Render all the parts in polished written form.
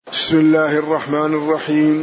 بسم الله الرحمن الرحيم.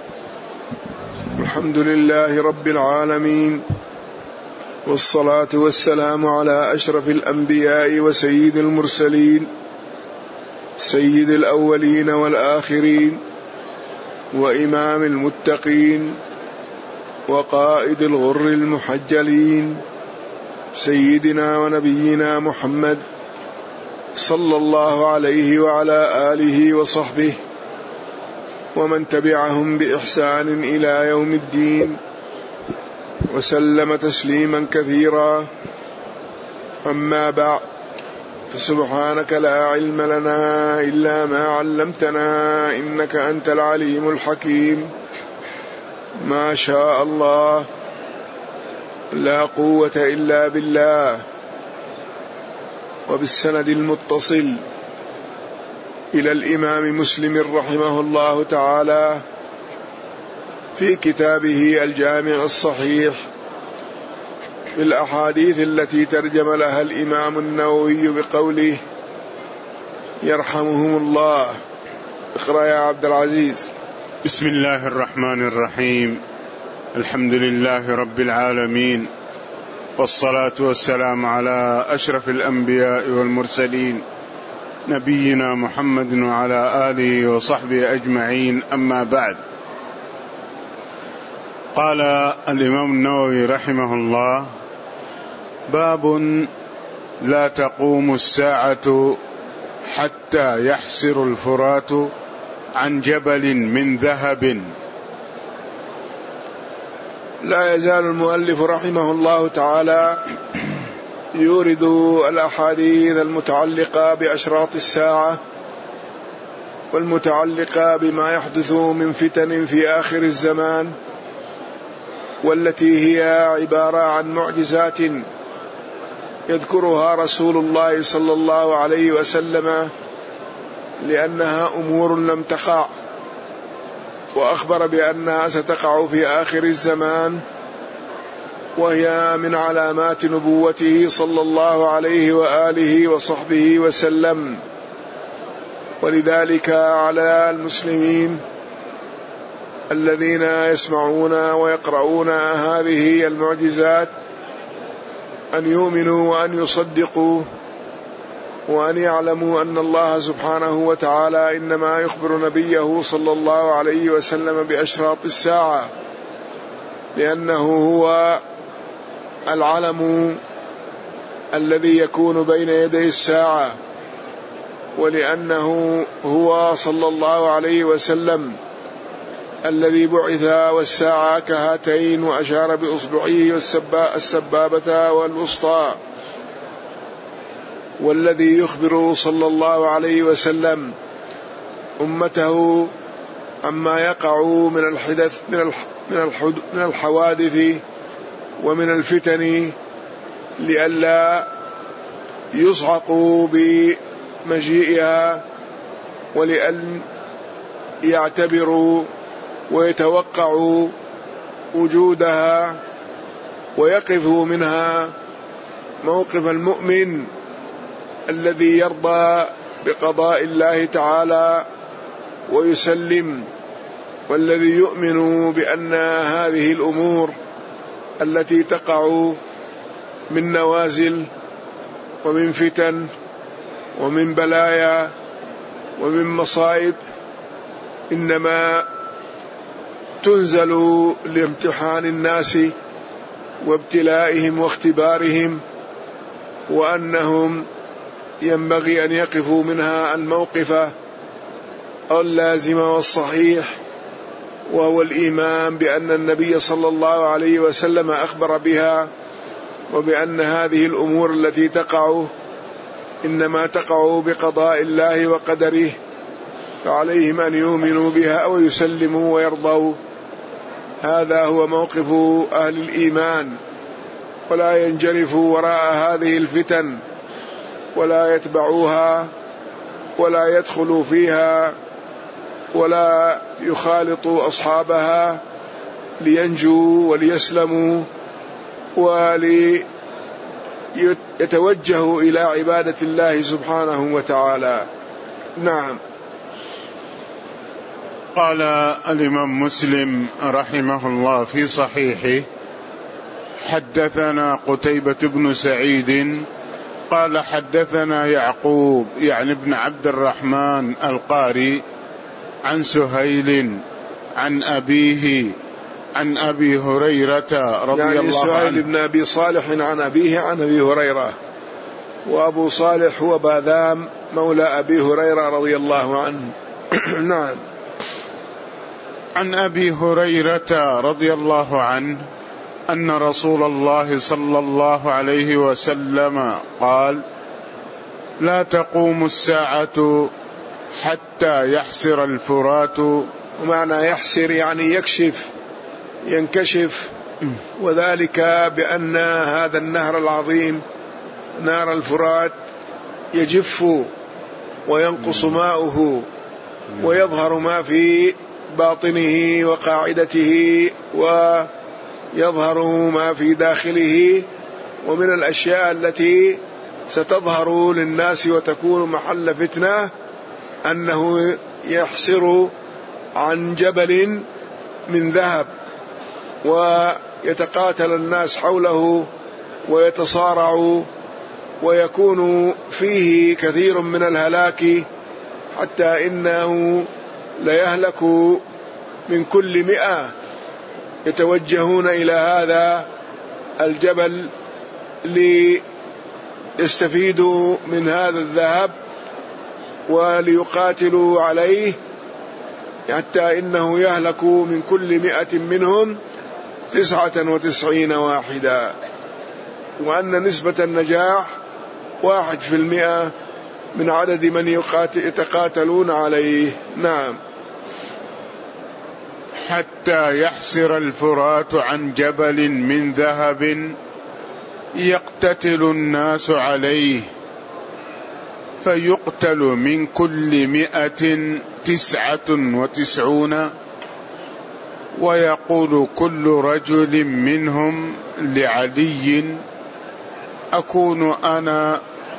الحمد لله رب العالمين، والصلاة والسلام على أشرف الأنبياء وسيد المرسلين، سيد الأولين والآخرين، وإمام المتقين، وقائد الغر المحجلين، سيدنا ونبينا محمد صلى الله عليه وعلى آله وصحبه ومن تبعهم بإحسان إلى يوم الدين، وسلم تسليما كثيرا. أما بعد، فسبحانك لا علم لنا إلا ما علمتنا إنك أنت العليم الحكيم. ما شاء الله، لا قوة إلا بالله. وبالسند المتصل إلى الإمام مسلم رحمه الله تعالى في كتابه الجامع الصحيح بالأحاديث التي ترجم لها الإمام النووي بقوله يرحمهم الله. اقرأ يا عبد العزيز. بسم الله الرحمن الرحيم. الحمد لله رب العالمين، والصلاة والسلام على أشرف الأنبياء والمرسلين، نبينا محمد وعلى آله وصحبه أجمعين. أما بعد، قال الإمام النووي رحمه الله: باب لا تقوم الساعة حتى يحسر الفرات عن جبل من ذهب. لا يزال المؤلف رحمه الله تعالى يورد الأحاديث المتعلقة بأشراط الساعة والمتعلقة بما يحدث من فتن في آخر الزمان، والتي هي عبارة عن معجزات يذكرها رسول الله صلى الله عليه وسلم لأنها أمور لم تقع، وأخبر بأنها ستقع في آخر الزمان، وهي من علامات نبوته صلى الله عليه وآله وصحبه وسلم. ولذلك على المسلمين الذين يسمعون ويقرؤون هذه المعجزات أن يؤمنوا وأن يصدقوا وأن يعلموا أن الله سبحانه وتعالى إنما يخبر نبيه صلى الله عليه وسلم بأشراط الساعة، لأنه هو العلم الذي يكون بين يدي الساعة، ولأنه هو صلى الله عليه وسلم الذي بعث والساعة كهاتين، وأشار بإصبعه السبابة والوسطى، والذي يخبر صلى الله عليه وسلم أمته عما يقع من الحدث من الحوادث ومن الفتن، لئلا يصعقوا بمجيئها، ولأن يعتبروا ويتوقعوا وجودها ويقفوا منها موقف المؤمن الذي يرضى بقضاء الله تعالى ويسلم، والذي يؤمن بأن هذه الأمور التي تقع من نوازل ومن فتن ومن بلايا ومن مصائب إنما تنزل لامتحان الناس وابتلائهم واختبارهم، وأنهم ينبغي أن يقفوا منها الموقف اللازم والصحيح، وهو الإيمان بأن النبي صلى الله عليه وسلم أخبر بها، وبأن هذه الأمور التي تقع إنما تقع بقضاء الله وقدره، فعليهم أن يؤمنوا بها ويسلموا ويرضوا. هذا هو موقف أهل الإيمان، ولا ينجرفوا وراء هذه الفتن، ولا يتبعوها، ولا يدخلوا فيها، ولا يخالطوا أصحابها لينجوا وليسلموا وليتوجهوا إلى عبادة الله سبحانه وتعالى. نعم. قال الإمام مسلم رحمه الله في صحيحه: حدثنا قتيبة بن سعيد قال حدثنا يعقوب يعني ابن عبد الرحمن القاري عن سهيل عن أبيه عن أبي هريرة رضي الله عنه. سهيل بن أبي صالح عن أبيه عن أبي هريرة، وأبو صالح هو باذام مولى أبي هريرة رضي الله عنه. نعم. عن أبي هريرة رضي الله عنه أن رسول الله صلى الله عليه وسلم قال: لا تقوم الساعة حتى يحسر الفرات. ومعنى يحسر يعني يكشف، ينكشف، وذلك بأن هذا النهر العظيم نهر الفرات يجف وينقص ماؤه ويظهر ما في باطنه وقاعدته ويظهر ما في داخله، ومن الأشياء التي ستظهر للناس وتكون محل فتنة أنه يحسر عن جبل من ذهب ويتقاتل الناس حوله ويتصارعوا، ويكون فيه كثير من الهلاك، حتى إنه ليهلك من كل 100 يتوجهون إلى هذا الجبل ليستفيدوا من هذا الذهب وليقاتلوا عليه، حتى إنه يهلك من كل 100 منهم 99 واحدا، وأن نسبة النجاح 1% من عدد من يتقاتلون عليه. نعم. حتى يحسر الفرات عن جبل من ذهب يقتتل الناس عليه، فيقتل من كل 199، ويقول كل رجل منهم لعلي: أكون أنا.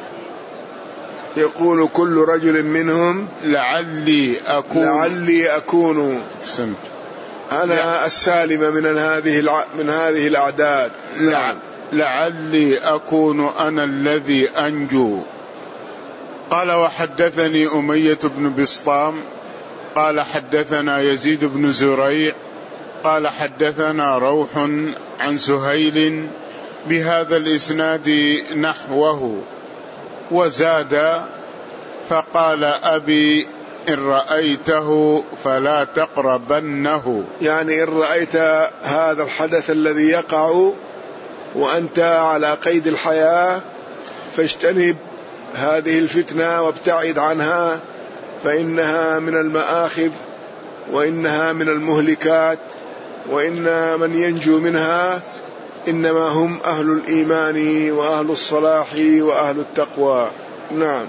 يقول كل رجل منهم: لعلي أكون أنا السالم من هذه الأعداد. نعم. لعلي أكون أنا الذي أنجو. قال: وحدثني أمية بن بسطام قال حدثنا يزيد بن زريع قال حدثنا روح عن سهيل بهذا الإسناد نحوه، وزاد: فقال أبي إن رأيته فلا تقربنه. يعني إن رأيت هذا الحدث الذي يقع وأنت على قيد الحياة فاجتنب هذه الفتنة وابتعد عنها، فإنها من المآخذ وإنها من المهلكات، وإن من ينجو منها إنما هم أهل الإيمان وأهل الصلاح وأهل التقوى. نعم.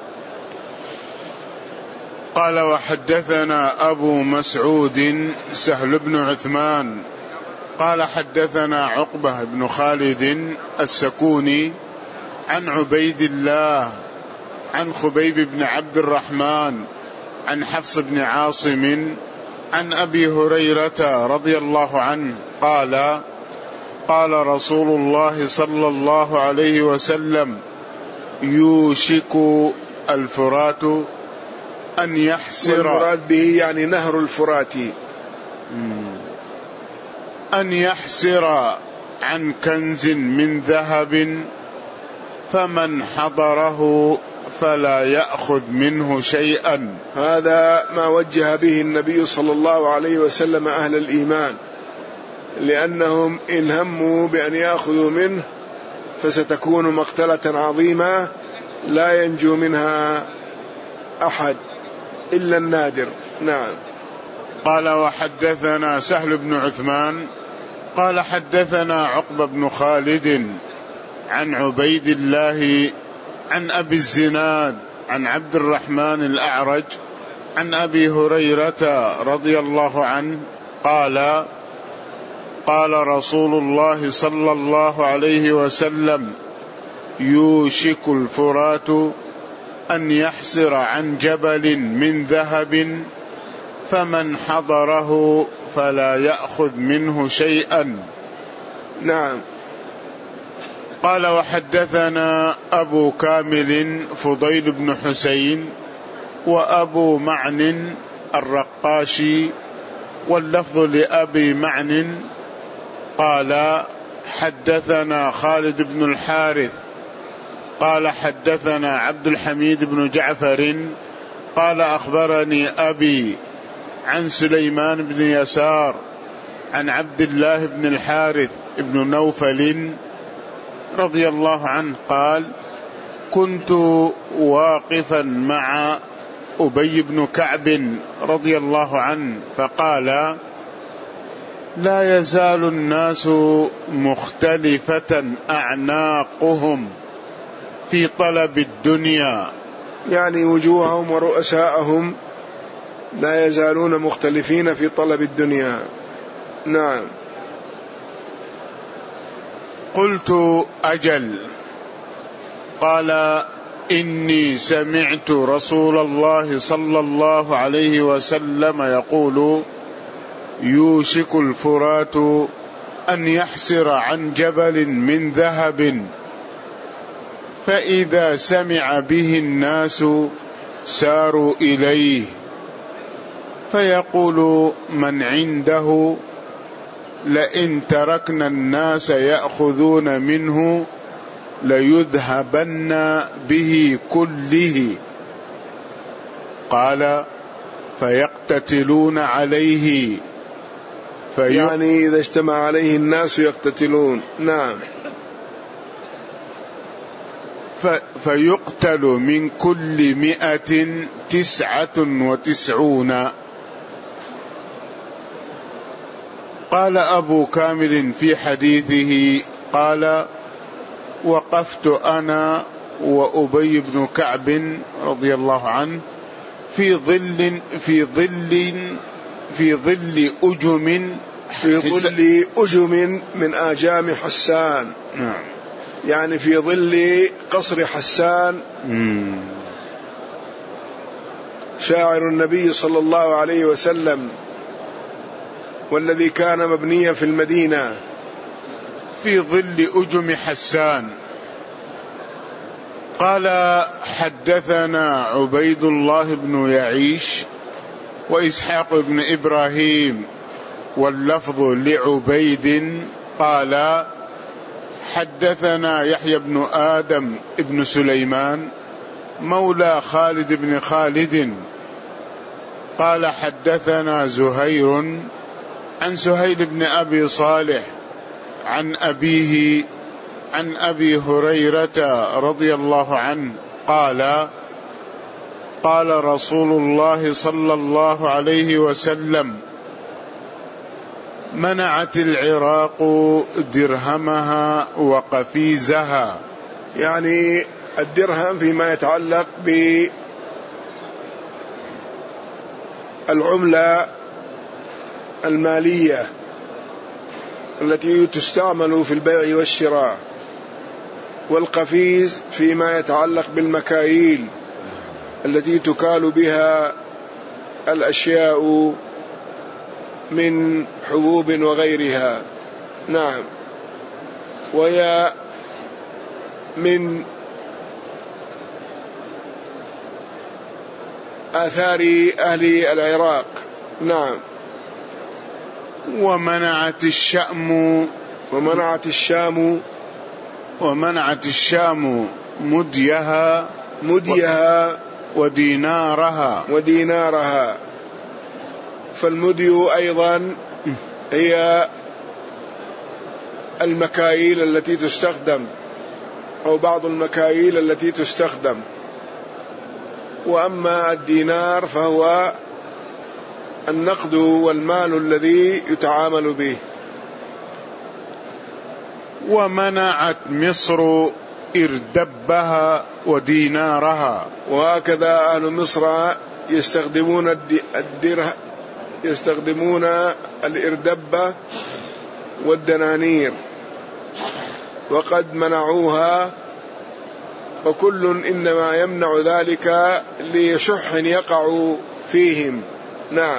قال: وحدثنا أبو مسعود سهل بن عثمان قال حدثنا عقبة بن خالد السكوني عن عبيد الله عن خبيب بن عبد الرحمن عن حفص بن عاصم عن أبي هريرة رضي الله عنه قال: قال رسول الله صلى الله عليه وسلم: يوشك الفرات أن يحسر. والمراد به يعني نهر الفرات. أن يحسر عن كنز من ذهب، فمن حضره فلا يأخذ منه شيئا. هذا ما وجه به النبي صلى الله عليه وسلم أهل الإيمان، لأنهم إن هموا بأن يأخذوا منه فستكون مقتلة عظيمة لا ينجو منها أحد إلا النادر. نعم. قال: وحدثنا سهل بن عثمان قال حدثنا عقبة بن خالد عن عبيد الله عن أبي الزناد عن عبد الرحمن الأعرج عن أبي هريرة رضي الله عنه قال: قال رسول الله صلى الله عليه وسلم: يوشك الفرات أن يحسر عن جبل من ذهب، فمن حضره فلا يأخذ منه شيئا. نعم. قال وحدثنا أبو كامل فضيل بن حسين وأبو معن الرقاشي، واللفظ لأبي معن قال حدثنا خالد بن الحارث قال حدثنا عبد الحميد بن جعفر قال أخبرني أبي عن سليمان بن يسار عن عبد الله بن الحارث بن نوفل رضي الله عنه قال كنت واقفا مع أبي بن كعب رضي الله عنه فقال لا يزال الناس مختلفة أعناقهم في طلب الدنيا، يعني وجوههم ورؤساءهم لا يزالون مختلفين في طلب الدنيا. نعم. قلت أجل. قال إني سمعت رسول الله صلى الله عليه وسلم يقول يوشك الفرات أن يحسر عن جبل من ذهب، فإذا سمع به الناس ساروا إليه، فيقول من عنده لئن تركنا الناس يأخذون منه ليذهبن به كله. قال فيقتتلون عليه يعني إذا اجتمع عليه الناس يقتتلون. نعم. فيقتل من كل 199. قال أبو كامل في حديثه قال وقفت أنا وأبي بن كعب رضي الله عنه في ظل أجم من آجام حسان. نعم. يعني في ظل قصر حسان شاعر النبي صلى الله عليه وسلم، والذي كان مبنيا في المدينة. في ظل أجم حسان. قال حدثنا عبيد الله بن يعيش وإسحاق بن إبراهيم، واللفظ لعبيد قال حدثنا يحيى بن آدم بن سليمان مولى خالد بن خالد قال حدثنا زهير عن سهيل بن أبي صالح عن أبيه عن أبي هريرة رضي الله عنه قال قال رسول الله صلى الله عليه وسلم منعت العراق درهمها وقفيزها. يعني الدرهم فيما يتعلق بالعملة المالية التي تستعمل في البيع والشراء، والقفيز فيما يتعلق بالمكاييل التي تكال بها الأشياء من حبوب وغيرها. نعم. وهي من آثار أهل العراق. نعم. ومنعت الشام مديها ودينارها. فالمدي أيضا هي المكاييل التي تستخدم أو بعض المكاييل التي تستخدم، وأما الدينار فهو النقد والمال الذي يتعامل به. ومنعت مصر إردبها ودينارها. وهكذا أهل مصر يستخدمون الإردبة والدنانير، وقد منعوها، وكل إنما يمنع ذلك لشح يقع فيهم نعم.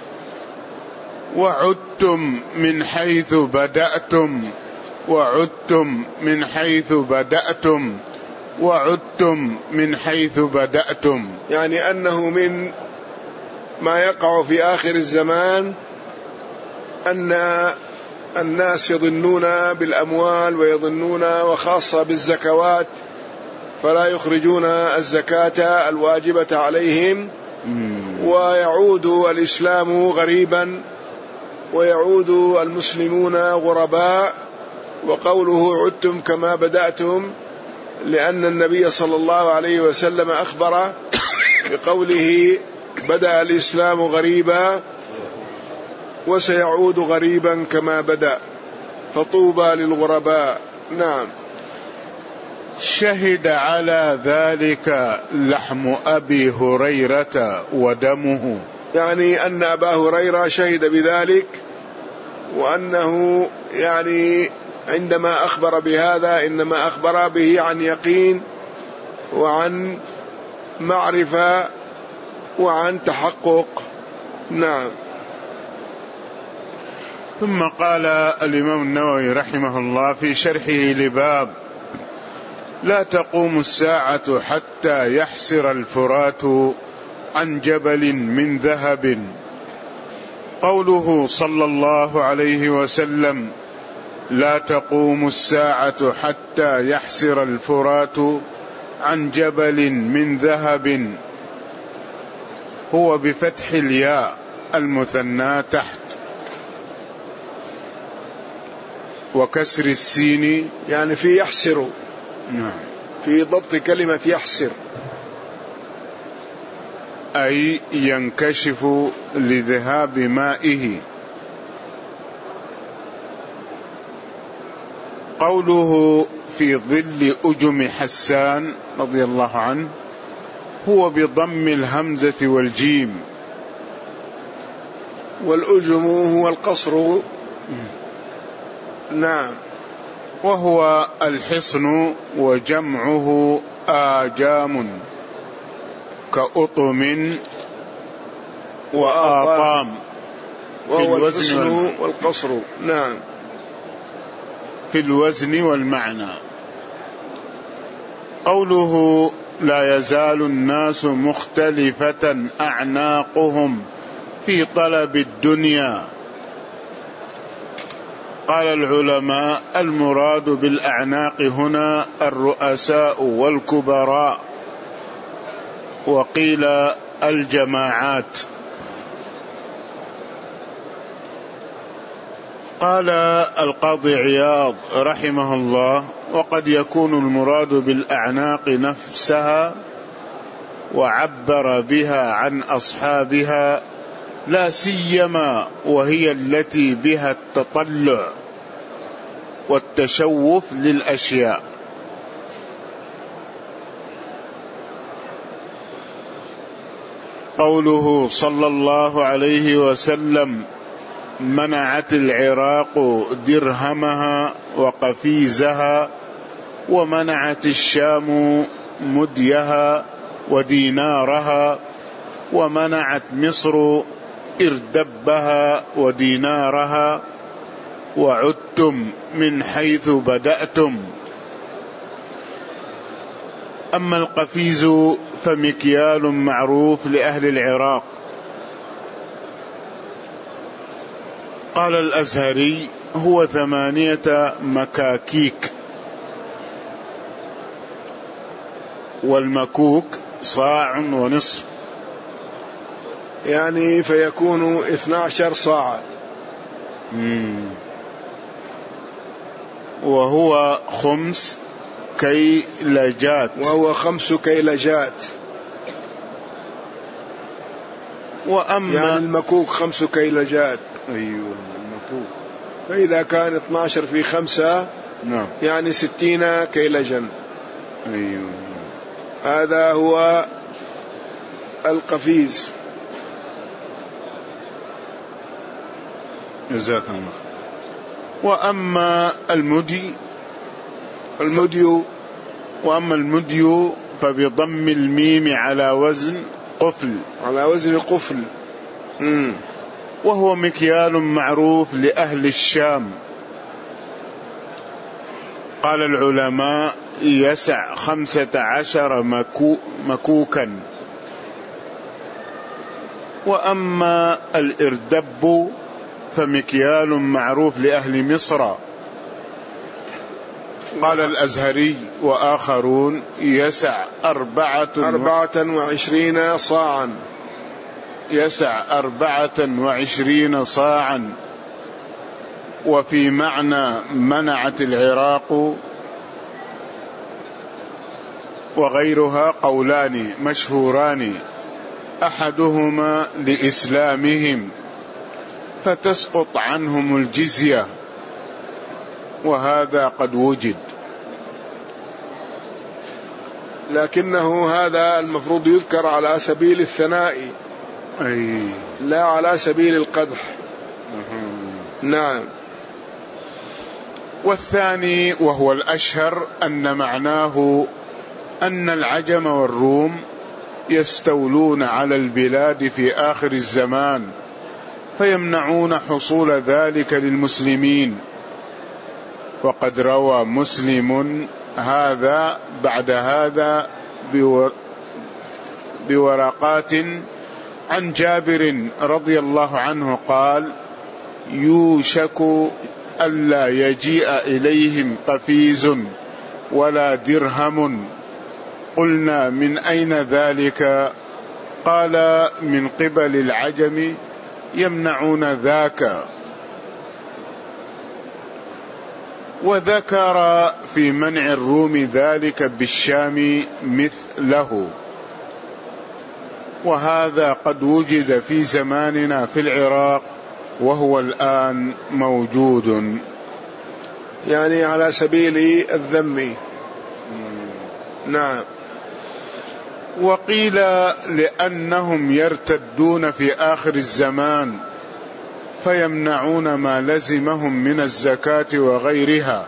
وعدتم من حيث بدأتم، وعدتم من حيث بدأتم، وعدتم من حيث بدأتم. يعني أنه من ما يقع في آخر الزمان أن الناس يظنون بالأموال ويظنون وخاصة بالزكوات، فلا يخرجون الزكاة الواجبة عليهم، ويعود الإسلام غريبا ويعود المسلمون غرباء. وقوله عدتم كما بدأتم لأن النبي صلى الله عليه وسلم أخبر بقوله بدأ الإسلام غريبا وسيعود غريبا كما بدأ، فطوبى للغرباء. نعم. شهد على ذلك لحم أبي هريرة ودمه، يعني أن أبا هريرة شهد بذلك، وأنه يعني عندما أخبر بهذا إنما أخبر به عن يقين وعن معرفة وعن تحقق. نعم. ثم قال الإمام النووي رحمه الله في شرحه لباب لا تقوم الساعة حتى يحسر الفرات عن جبل من ذهب. قوله صلى الله عليه وسلم لا تقوم الساعة حتى يحسر الفرات عن جبل من ذهب هو بفتح الياء المثنى تحت وكسر السين، يعني في يحسر. نعم. في ضبط كلمة يحسر أي ينكشف لذهاب مائه. قوله في ظل أجم حسان رضي الله عنه هو بضم الهمزة والجيم، والأجم هو القصر. نعم. وهو الحصن وجمعه آجام كأطم وآطام، وهو الحصن والقصر. نعم. في الوزن والمعنى. قوله لا يزال الناس مختلفة أعناقهم في طلب الدنيا. قال العلماء المراد بالأعناق هنا الرؤساء والكبراء، وقيل الجماعات. قال القاضي عياض رحمه الله وقد يكون المراد بالأعناق نفسها، وعبر بها عن أصحابها لا سيما وهي التي بها التطلع والتشوف للأشياء. قوله صلى الله عليه وسلم منعت العراق درهمها وقفيزها، ومنعت الشام مديها ودينارها، ومنعت مصر إردبها ودينارها، وعدتم من حيث بدأتم. أما القفيز فمكيال معروف لأهل العراق. قال الأزهري هو 8 مكاكيك، والمكوك صاع ونصف، يعني فيكون 12 صاعا. وهو 5 كيلجات، وهو 5 كيلجات. وأما يعني المكوك 5 كيلجات. أيوة المكوك. فإذا كان 12 في 5 نعم يعني 60 كيلجا. أيوة. هذا هو القفيز. جزاك الله. وأما المدي فبضم الميم على وزن قفل، على وزن قفل. وهو مكيال معروف لأهل الشام. قال العلماء يسع 15 مكوكا. وأما الإردب فمكيال معروف لأهل مصر. قال الأزهري وآخرون يسع 24 صاعا. يسع 24 صاعا. وفي معنى منعت العراق وغيرها قولان مشهوران، أحدهما لإسلامهم فتسقط عنهم الجزية، وهذا قد وجد، لكنه هذا المفروض يذكر على سبيل الثناء لا على سبيل القدح. نعم. والثاني وهو الأشهر أن معناه أن العجم والروم يستولون على البلاد في آخر الزمان فيمنعون حصول ذلك للمسلمين. وقد روى مسلم هذا بعد هذا بورقات عن جابر رضي الله عنه قال: يوشك ألا يجيء إليهم قفيز ولا درهم. قلنا: من أين ذلك؟ قال: من قبل العجم يمنعون ذاك. وذكر في منع الروم ذلك بالشام مثله، وهذا قد وجد في زماننا في العراق وهو الآن موجود، يعني على سبيل الذم. نعم. وقيل لأنهم يرتدون في آخر الزمان فيمنعون ما لزمهم من الزكاة وغيرها.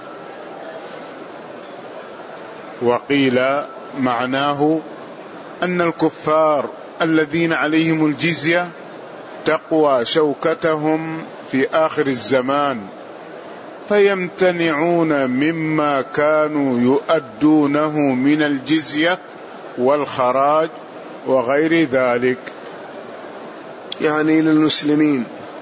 وقيل معناه أن الكفار الذين عليهم الجزية تقوى شوكتهم في آخر الزمان فيمتنعون مما كانوا يؤدونه من الجزية والخراج وغير ذلك، يعني للمسلمين.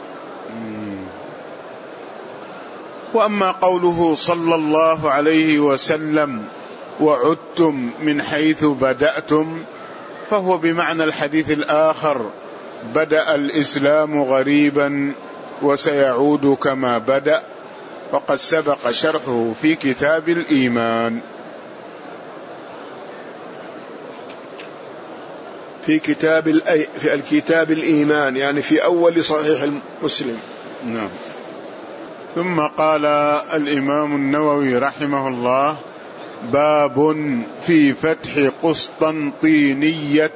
وأما قوله صلى الله عليه وسلم: وعدتم من حيث بدأتم، فهو بمعنى الحديث الآخر: بدأ الإسلام غريبا وسيعود كما بدأ، وقد سبق شرحه في كتاب الإيمان. في الكتاب الإيمان، يعني في أول صحيح مسلم. نعم. ثم قال الإمام النووي رحمه الله: باب في فتح قسطنطينية.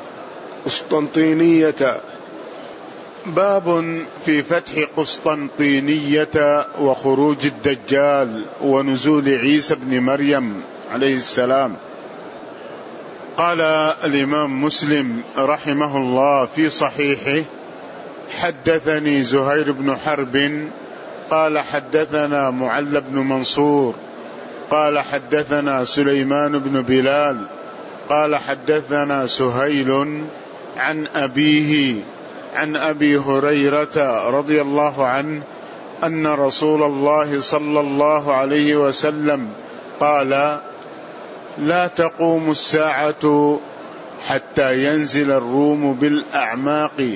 باب في فتح قسطنطينية وخروج الدجال ونزول عيسى بن مريم عليه السلام. قال الإمام مسلم رحمه الله في صحيحه: حدثني زهير بن حرب قال حدثنا معل بن منصور قال حدثنا سليمان بن بلال قال حدثنا سهيل عن أبيه عن أبي هريرة رضي الله عنه أن رسول الله صلى الله عليه وسلم قال: لا تقوم الساعة حتى ينزل الروم بالأعماق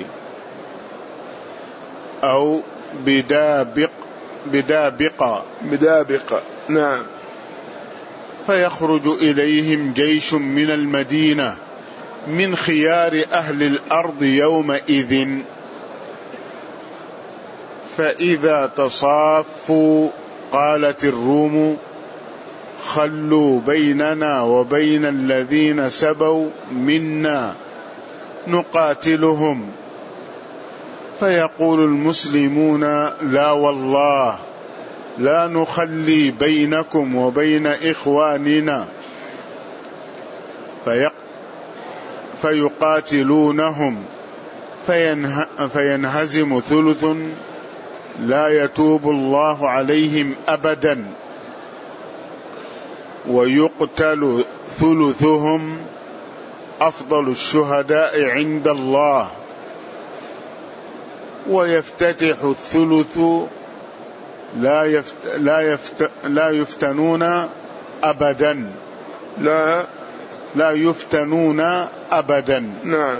أو بدابق. نعم. فيخرج إليهم جيش من المدينة من خيار أهل الأرض يومئذ، فإذا تصافوا قالت الروم: خلوا بيننا وبين الذين سبوا منا نقاتلهم. فيقول المسلمون: لا والله لا نخلي بينكم وبين إخواننا، فيقاتلونهم فينهزم ثلث لا يتوب الله عليهم أبدا، ويقتل ثلثهم أفضل الشهداء عند الله، ويفتتح الثلث لا يفتنون أبدا، لا يفتنون أبدا. نعم.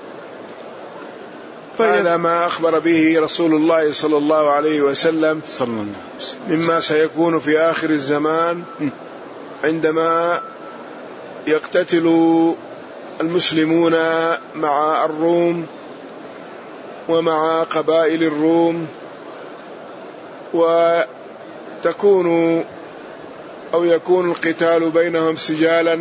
فهذا ما أخبر به رسول الله صلى الله عليه وسلم مما سيكون في آخر الزمان، عندما يقتتل المسلمون مع الروم ومع قبائل الروم، يكون القتال بينهم سجالا،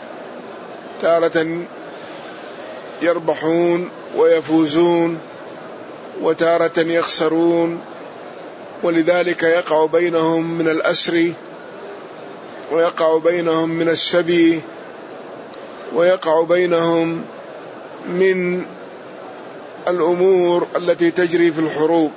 تارة يربحون ويفوزون وتارة يخسرون، ولذلك يقع بينهم من الأسر، ويقع بينهم من السبي، ويقع بينهم من الأمور التي تجري في الحروب.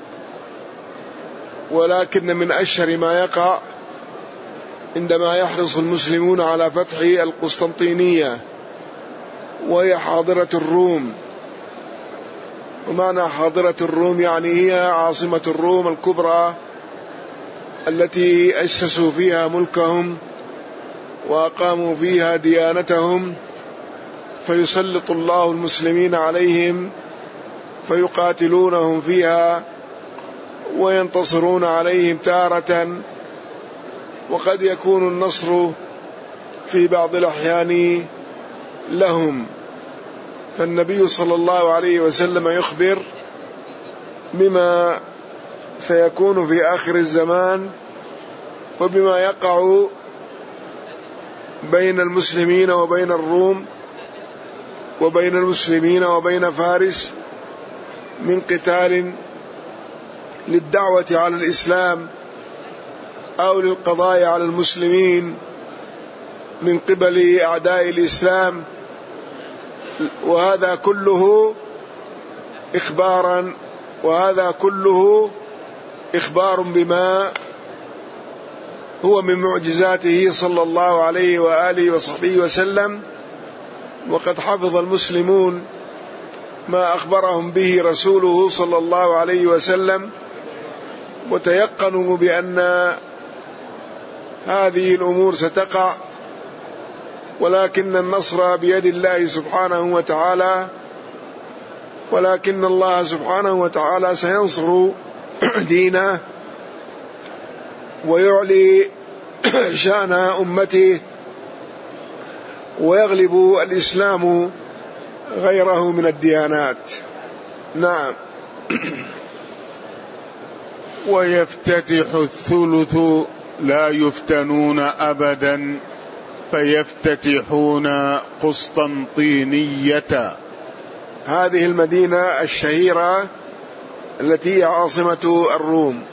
ولكن من أشهر ما يقع عندما يحرص المسلمون على فتح القسطنطينية، وهي حاضرة الروم. ومعنى حاضرة الروم يعني هي عاصمة الروم الكبرى التي أسسوا فيها ملكهم وأقاموا فيها ديانتهم، فيسلط الله المسلمين عليهم فيقاتلونهم فيها وينتصرون عليهم تارة، وقد يكون النصر في بعض الأحيان لهم. فالنبي صلى الله عليه وسلم يخبر بما سيكون في آخر الزمان، وبما يقع بين المسلمين وبين الروم، وبين المسلمين وبين فارس، من قتال للدعوة على الإسلام أو للقضاء على المسلمين من قبل أعداء الإسلام. وهذا كله إخبار بما هو من معجزاته صلى الله عليه وآله وصحبه وسلم. وقد حفظ المسلمون ما أخبرهم به رسوله صلى الله عليه وسلم، وتيقنوا بأن هذه الأمور ستقع، ولكن النصر بيد الله سبحانه وتعالى، ولكن الله سبحانه وتعالى سينصر دينه ويعلي شأن أمته، ويغلب الإسلام غيره من الديانات. نعم. ويفتتح الثلث لا يفتنون أبدا، فيفتتحون قسطنطينية، هذه المدينة الشهيرة التي هي عاصمة الروم.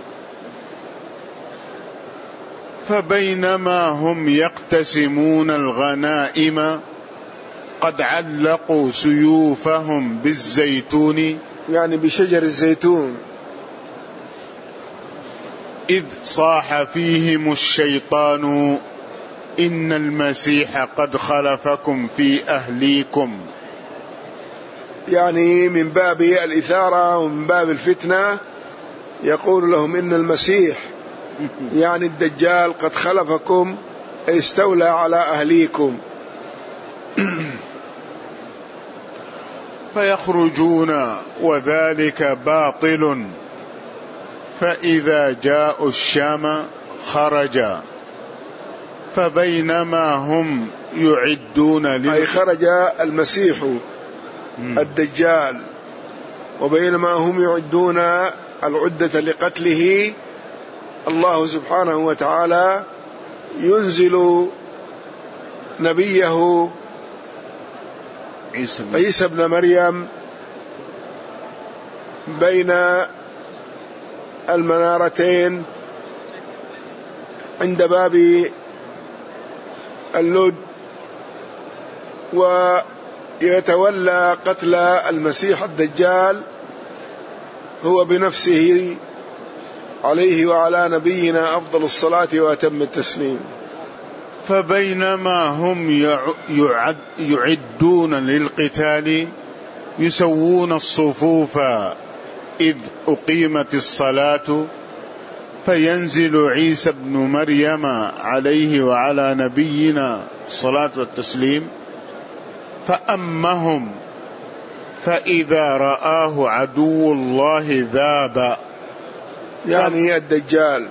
فبينما هم يقتسمون الغنائم قد علقوا سيوفهم بالزيتون، يعني بشجر الزيتون، إذ صاح فيهم الشيطان إن المسيح قد خلفكم في أهليكم. يعني من باب الإثارة ومن باب الفتنة يقول لهم إن المسيح يعني الدجال قد خلفكم، استولى على أهليكم. فيخرجون وذلك باطل، فإذا جاءوا الشام خرجا، فبينما هم يعدون أي خرج المسيح الدجال، وبينما هم يعدون العدة لقتله، الله سبحانه وتعالى ينزل نبيه عيسى ابن مريم بين المنارتين عند باب اللد، يتولى قتل المسيح الدجال هو بنفسه عليه وعلى نبينا أفضل الصلاة وأتم التسليم. فبينما هم يعدون للقتال يسوون الصفوف إذ أقيمت الصلاة فينزل عيسى بن مريم عليه وعلى نبينا الصلاة والتسليم فأمهم فإذا رآه عدو الله ذاب، يعني الدجال،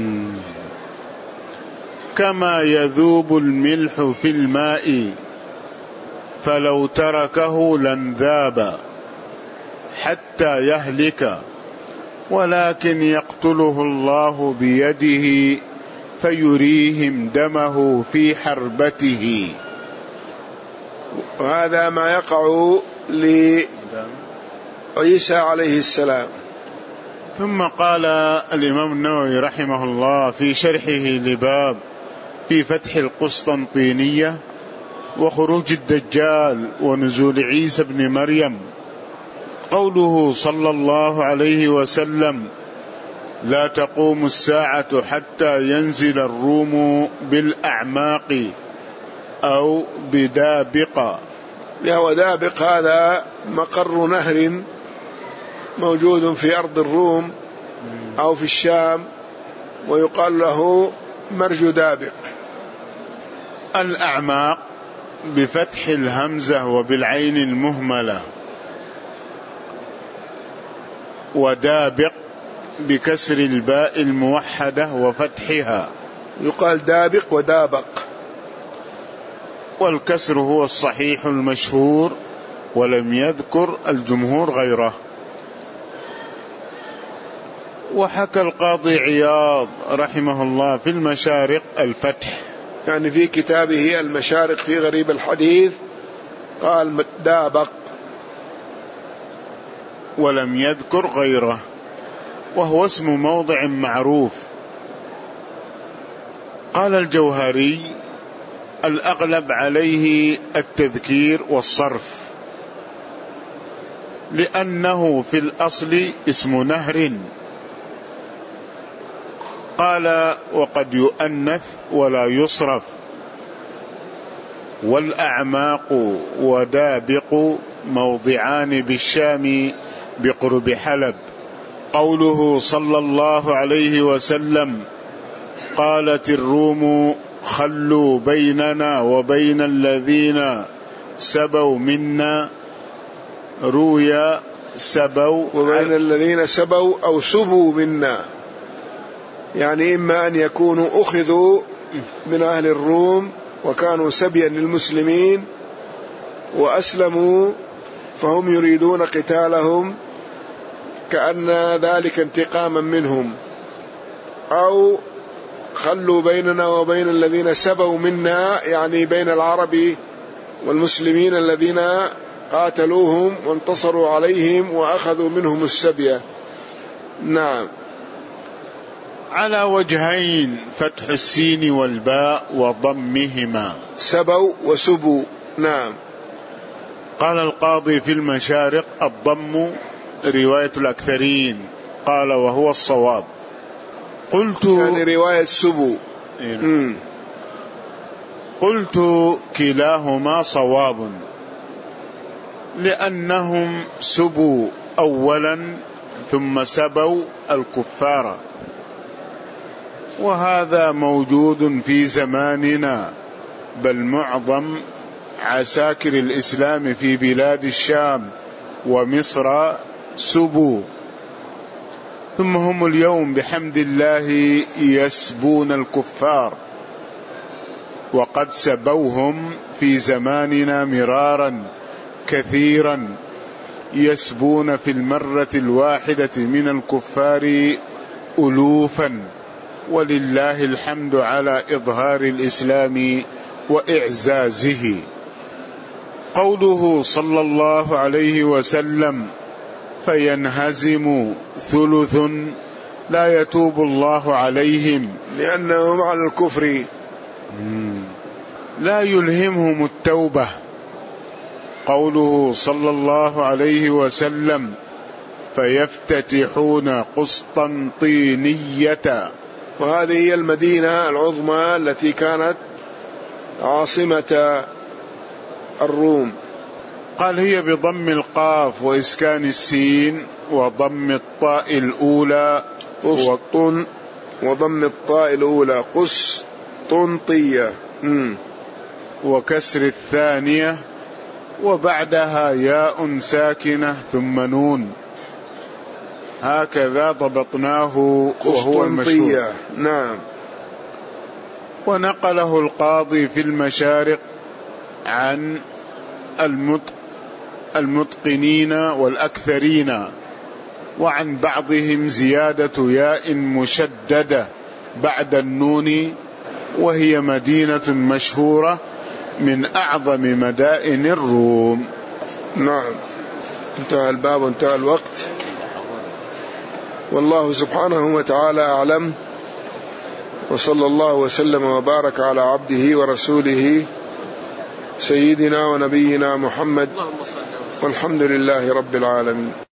كما يذوب الملح في الماء فلو تركه لانذاب حتى يهلك، ولكن يقتله الله بيده فيريهم دمه في حربته. وهذا ما يقع لعيسى عليه السلام. ثم قال الإمام النووي رحمه الله في شرحه لباب في فتح القسطنطينية وخروج الدجال ونزول عيسى بن مريم، قوله صلى الله عليه وسلم: لا تقوم الساعة حتى ينزل الروم بالأعماق أو بدابق. ودابق هذا مقر نهر موجود في أرض الروم أو في الشام، ويقال له مرج دابق. الأعماق بفتح الهمزة وبالعين المهملة، ودابق بكسر الباء الموحدة وفتحها، يقال دابق ودابق، والكسر هو الصحيح المشهور ولم يذكر الجمهور غيره. وحكى القاضي عياض رحمه الله في المشارق الفتح، يعني في كتابه المشارق في غريب الحديث قال دابق ولم يذكر غيره، وهو اسم موضع معروف. قال الجوهري: الأغلب عليه التذكير والصرف، لأنه في الأصل اسم نهر. قال: وقد يؤنث ولا يصرف. والأعماق ودابق موضعان بالشام بقرب حلب. قوله صلى الله عليه وسلم: قالت الروم خلوا بيننا وبين الذين سبوا منا، روي سبوا وبين الذين سبوا أو سبوا منا، يعني إما أن يكونوا أخذوا من أهل الروم وكانوا سبيا للمسلمين وأسلموا فهم يريدون قتالهم كأن ذلك انتقاما منهم، أو خلوا بيننا وبين الذين سبوا منا، يعني بين العرب والمسلمين الذين قاتلوهم وانتصروا عليهم وأخذوا منهم السبية. نعم. على وجهين: فتح السين والباء وضمهما، سبوا وسبوا. نعم. قال القاضي في المشارق: الضم رواية الأكثرين، قال وهو الصواب. قلت يعني رواية سبوا. قلت: كلاهما صواب، لأنهم سبوا أولا ثم سبوا الكفار، وهذا موجود في زماننا، بل معظم عساكر الإسلام في بلاد الشام ومصر سبوا، ثم هم اليوم بحمد الله يسبون الكفار، وقد سبوهم في زماننا مرارا كثيرا، يسبون في المرة الواحدة من الكفار ألوفا، ولله الحمد على إظهار الإسلام وإعزازه. قوله صلى الله عليه وسلم: فينهزم ثلث لا يتوب الله عليهم، لأنهم على الكفر لا يلهمهم التوبة. قوله صلى الله عليه وسلم: فيفتتحون قسطنطينية. وهذه هي المدينة العظمى التي كانت عاصمة الروم. قال: هي بضم القاف وإسكان السين وضم الطاء الأولى وضم الطاء الأولى قسطنطية، وكسر الثانية، وبعدها ياء ساكنة ثم نون. هكذا ضبطناه وهو المشهور. نعم. ونقله القاضي في المشارق عن المتقنين والأكثرين، وعن بعضهم زيادة ياء مشددة بعد النون، وهي مدينة مشهورة من أعظم مدائن الروم. نعم. انتهى الباب وانتهى الوقت، والله سبحانه وتعالى أعلم، وصلى الله وسلم وبارك على عبده ورسوله سيدنا ونبينا محمد، والحمد لله رب العالمين.